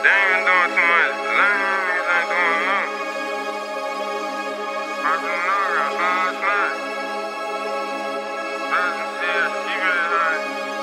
They ain't even doing too much. A lot of niggas ain't doing enough. Poppin' the nog out, slide, slide. Passing shit, keep it high.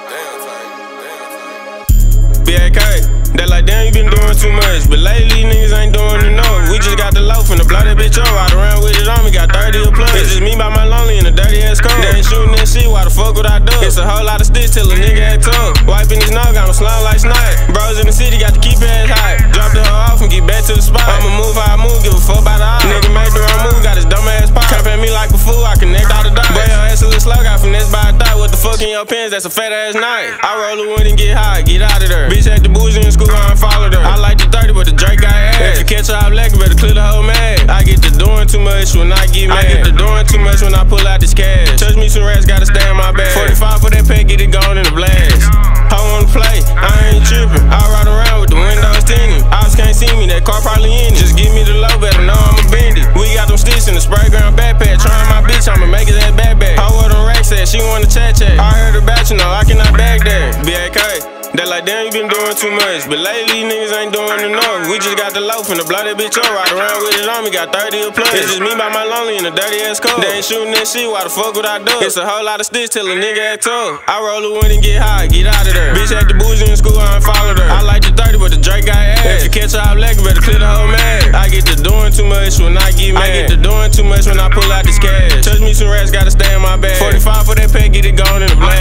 BAK, they like, damn, you been doing too much. But lately, niggas ain't doing enough. We just got the low finna blow that bitch up. Ride around with it on me, got 30 or plus. It's just me by my lonely in a dirty ass car. They ain't shooting that shit, why the fuck would I do? It's a whole lot of sticks till a nigga act tough. Wiping his nog, got him slime like Snipe. Bros in the city, got to keep ass high. Drop the hoe off and get back to the spot. I'ma move how I move, give a fuck about the eye. Nigga made the wrong move, got his dumb ass pop. Cap at me like a fool, I connect all the dots. Boy, your ass a little slow, got finessed by a thought. What the fuck in your pants, that's a fat ass night. I roll the wood and get high, get out of there. Bitch had the bougie in school, I unfollowed her. I like the 30, but the Drake got ass. If you catch her out black, better clear the whole mag. I get to doing too much when I get mad. I get to doing too much when I pull out this cash. Touch me some rats, gotta stay in my bag. 45 for that pack, get it gone in the blast. I wanna play, I ain't trippin'. I ride around with the windows tinted. Ops can't see me, that car probably in it. Just give me the low, better know I'ma bend it. We got them sticks in the spray ground backpack. Trying my bitch, I'ma make it that back. How what them racks at, she wanna chat. I heard about you, know I cannot back that. BAK. They like, damn, you been doing too much. But lately, niggas ain't doing enough. We just got the low finna blow that bitch up. Ride around with it on me, got 30 or plus. It's just me by my lonely in a dirty ass car. They ain't shooting that shit, why the fuck would I do? It's a whole lot of sticks till a nigga act tough. I roll the wind and get high, get out of there. Bitch had the bougie in school, I unfollowed her. I like the 30, but the Drake got ass. If you catch her out black, better clear the whole mag. I get to doing too much when I get mad. I get to doing too much when I pull out this cash. Touch me some rats, gotta stay in my bag. 45 for that pack, get it gone in the blast.